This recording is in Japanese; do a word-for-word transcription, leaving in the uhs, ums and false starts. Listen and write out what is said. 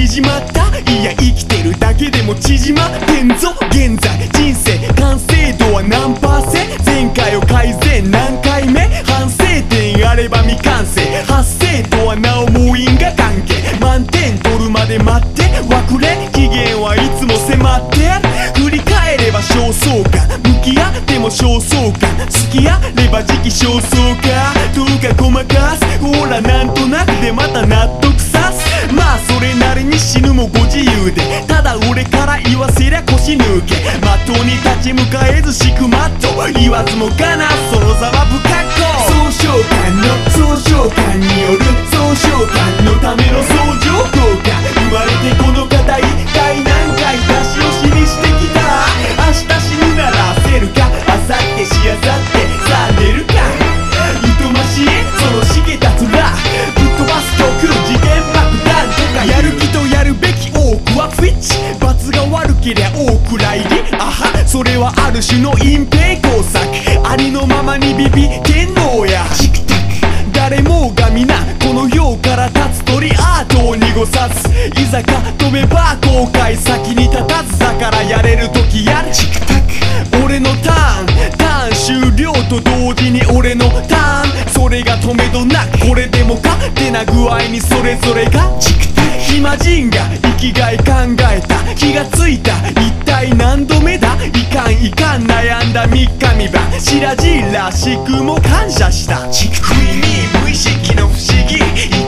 縮まった、いや生きてるだけでも縮まってんぞ。現在人生完成度は何パーセント、前回を改善何回目、反省点あれば未完成、発生とはなおも因果関係、満点取るまで待ってわくれ、期限はいつも迫ってある。振り返れば焦燥感、向き合っても焦燥感、好きあれば時期尚早か、どうかごまかす、ほらなんとなくでまた納得さす。まあそれなりに死ぬもご自由で、ただ俺から言わせりゃ腰抜け、まっとうに立ち向かえずしくまっと言わずもがな、その座は不格好。総称感の総称感による総称感のための相乗効果、生まれてこの方一体何回出し惜しみしてきた。明日死ぬなら焦るか、明後日しあさってさあ寝るか、いとましいそのしげた面ぶっ飛ばす曲、次元爆弾とかやる気とやるべき多くはフィッチ、罰が悪けりゃ大蔵入り、あはそれはある種の隠蔽工作、ありのままにビビってんのや。誰もが皆この世から立つ鳥アートを濁さず、いざか飛べば後悔先に立たず、だからやれる時やる。俺のターンターン終了と同時に俺のターン、それが止めどなく、これでもかってな具合にそれぞれが暇人が生きがい考えた、気がついた一体何度目だ、いかんいかん悩んだ三日三晩、白々しくも感謝した。不意に無意識の不思議